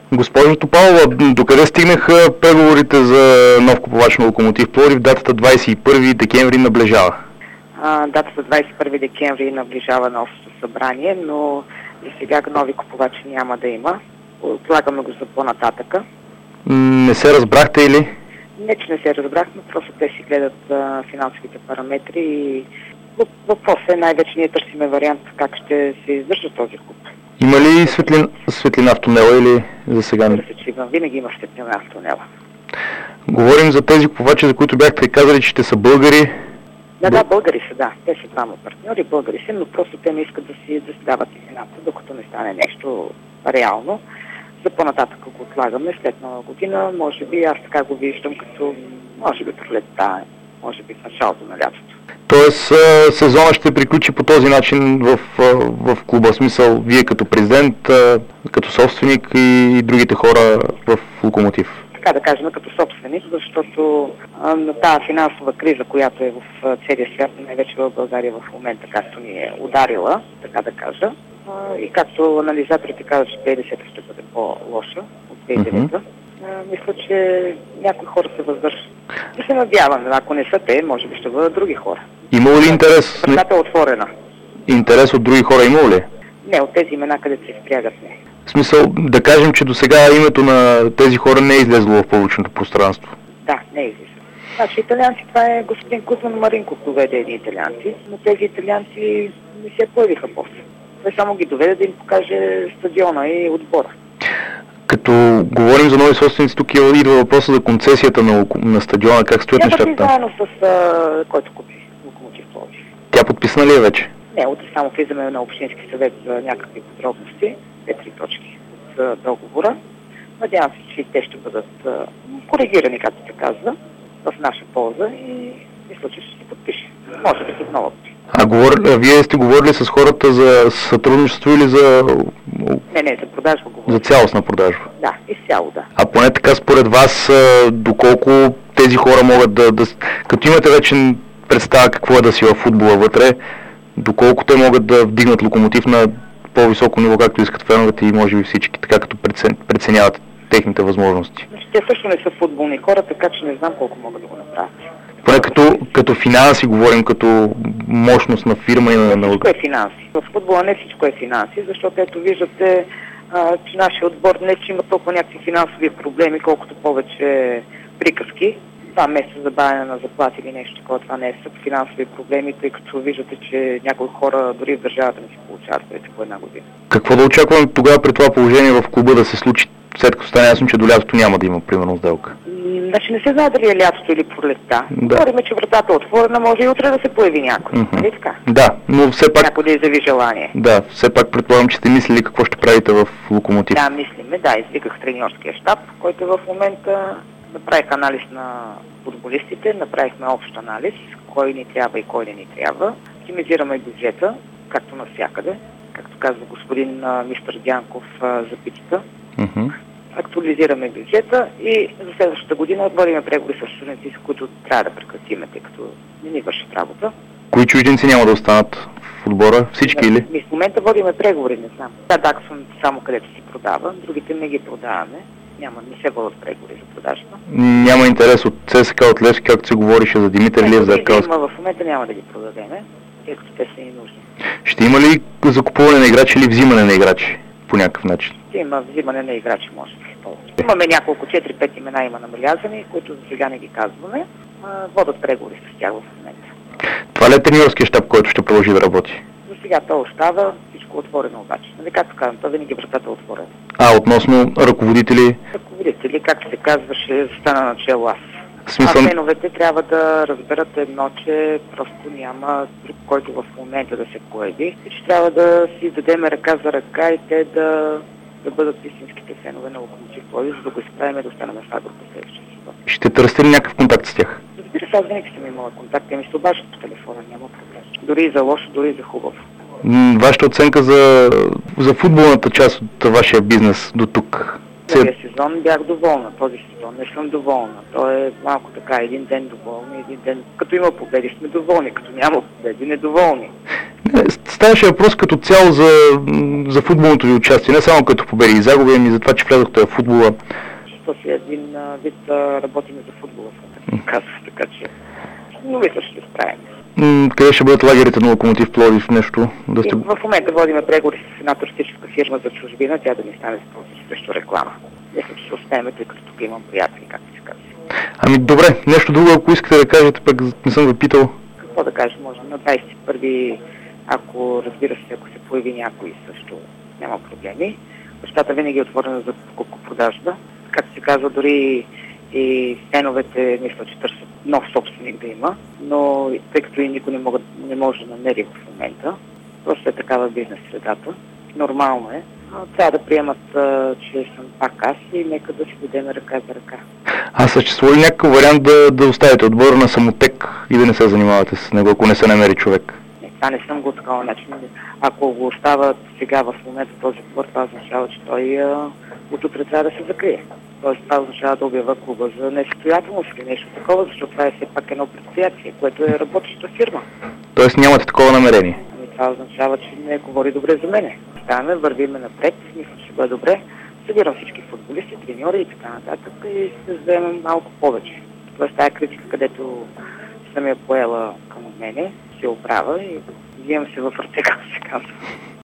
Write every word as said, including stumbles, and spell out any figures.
Госпожо Топалова, докъде стигнаха преговорите за нов купувач на Локомотив Пловдив? Датата двадесет и първи декември наближава. А, датата двадесет и първи декември наближава на общото събрание, но за сега нови купувачи няма да има. Отлагаме го за по-нататъка. Не се разбрахте или? Не, че не се разбрахме, просто те си гледат а, финансовите параметри и въпросът е най-вече ние търсиме вариант как ще се издържа този куп. Има ли светлин, светлина в тунела или за сега не? Винаги има светлина в тунела. Говорим за тези купувачи, за които бяхте казали, че ще са българи. Да, да, българи са, да. Те са двама партньори, българи са, но просто те не искат да си да дават имената, докато не стане нещо реално. За по-нататък го отлагаме след нова година. Може би аз така го виждам като, може би пролетта, може би в началото на лятото. Тоест сезона ще приключи по този начин в, в клуба, в смисъл вие като президент, като собственик и другите хора в Локомотив. Така да кажем, като собственик, защото на тази финансова криза, която е в целия свят, най-вече в България в момента, както ни е ударила, така да кажа, и както анализаторите казват, че две хиляди и десета ще бъде по-лоша от две хиляди и девета, mm-hmm. мисля, че някои хора се въздържат. И се надявам, ако не са те, може би ще бъдат други хора. Има ли интерес? Вратата е отворена. Интерес от други хора има ли? Не, от тези имена, където се впрягат не. В смисъл, да кажем, че до сега името на тези хора не е излезло в публичното пространство. Да, не е излезло. Значи италианци, това е господин Кузман Маринков доведе едни италианци, но тези италианци не се появиха после. Той само ги доведе да им покаже стадиона и отбора. Като говорим за нови собственици, тук идва въпроса за концесията на, на стадиона, как стоят нещата? Тя заедно с а, който купи Локомотив Пловдив. Тя подписана ли е вече? Не, утре само влизаме на Общински съвет за някакви подробности, две-три точки от договора. Надявам се, че те ще бъдат а, коригирани, както се казва, в наша полза и мисля, че ще се подпише. Може би след нова година. А говор... вие сте говорили с хората за сътрудничество или за... Не, не, за продажба говорим. За цялостна продажба? Да, изцяло, да. А поне така според вас, доколко тези хора могат да... да... Като имате вече представа какво е да си във футбола вътре, доколко те могат да вдигнат Локомотив на по-високо ниво, както искат феновете и може би всички, така като преценяват техните възможности? Значи, те също не са футболни хора, така че не знам колко могат да го направят. Поне като, като финанси говорим, като мощност на фирма и на... Не всичко е финанси. В футбола не всичко е финанси, защото ето виждате, а, че нашия отбор не че има толкова някакви финансови проблеми, колкото повече приказки. Два месеца забавяне на заплати или нещо такова, това не са финансови проблеми, тъй като виждате, че някои хора дори в държавата не си получават парите по една година. Какво да очакваме тогава при това положение в клуба да се случи, след като стане ясно, че до лятото няма да има примерно сделка? Значи не се знае дали е лятото или пролетта. Да. Говориме, че вратата е отворена, може и утре да се появи някой. Mm-hmm. Нали така? Да, но все пак... Някой да изяви желание. Да, все пак предполагам, че сте мислили какво ще правите в Локомотив. Да, мислиме. Да, извиках треньорския щаб, който в момента направих анализ на футболистите, направихме общ анализ, кой ни трябва и кой не ни трябва. Оптимизираме бюджета, както навсякъде. Както казва господин а, мистер Дянков а, за питата. Mm-hmm. Актуализираме бюджета и за следващата година водим преговори с чужденци, с които трябва да прекратиме, тъй като не ни вършат работа. Кои чужденци няма да останат в отбора? Всички или? В момента водиме преговори, не знам. Да, да, съм само където си продава, другите не ги продаваме. Няма, не се водят преговори за продажба. Няма интерес от ЦСКА, от Левски, както се говорише за Димитър Илиев, за Аркалски. В момента няма да ги продадеме, тъй като те са ни нужни. Ще има ли закупуване на играчи или взимане на играчи по някакъв начин? Ще има взимане на играчи, може би. Имаме няколко, четири-пет имена има набелязани, които за сега не ги казваме. Водят преговори с тях в момента. Това ли е треньорския щаб, който ще продължи да работи? За сега то остава, всичко отворено обаче. Нали, както казвам, то винаги вратата е отворена. А, относно ръководители? Ръководители, както се казваше, застана начало аз. Смисъл... А феновете трябва да разберат едно, че просто няма друг, който в момента да се появи. И че трябва да си дадем ръка за ръка и те да, да бъдат истинските фенове на Локомотив Пловдив, за да го изправим и да останем в група следващия сезон. Ще търсите ли някакъв контакт с тях? Разбира се, аз винаги съм имала контакт, те ми се обаждат по телефона, няма проблем. Дори и за лошо, дори и за хубаво. Вашата оценка за, за футболната част от вашия бизнес до тук? Новия сезон бях доволна, този сезон не съм доволна. То е малко така, един ден доволни, един ден... Като има победи сме доволни, като няма победи недоволни. Не, ставаше въпрос като цяло за, за футболното ви участие, не само като победи и загуби, ами за това, че влязохте в футбола. То си един а, вид а, работим за футбола, казва, така че. Но мисля, ще се справим. М- къде ще бъдат лагерите на Локомотив Пловдив, нещо? Да сте... В момента водим преговори с една туристическа фирма за чужбина, тя да ни стане срещу реклама. Мисля, че ще успеем, тъй като тук имам приятели, както се казва. Ами добре, нещо друго, ако искате да кажете, пък не съм ви питал. Какво да кажа, може на двадесет и първи, ако разбира се, ако се появи някой също, няма проблеми. Бащата винаги е отворена за покупко-продажба. Както се казва, дори и феновете, мисля, че търсят нов собственик да има, но тъй като и никой не, могат, не може да намери в момента, просто е такава бизнес средата. Нормално е. Трябва да приемат, че съм пак аз и нека да си дадем ръка за ръка. А съществува ли някакъв вариант да, да оставите отбора на Самотек и да не се занимавате с него, ако не се намери човек? Не, това не съм го такова начин. Ако го остават сега в момента този отбор, това означава, че той а, от утре трябва да се закрие. Тоест това означава да обява клуба за несъстоятелност или нещо такова, защото това е все пак едно предприятие, което е работеща фирма. Тоест нямате такова намерение? Ами това означава, че не говори добре за мене. Ставаме, вървиме напред, мисля, че ще бъде добре. Събирам всички футболисти, треньори и така нататък и се вземем малко повече. Тоест тази критика, където съм я поела към мене, се оправя и взимам се в ръце, както се казва.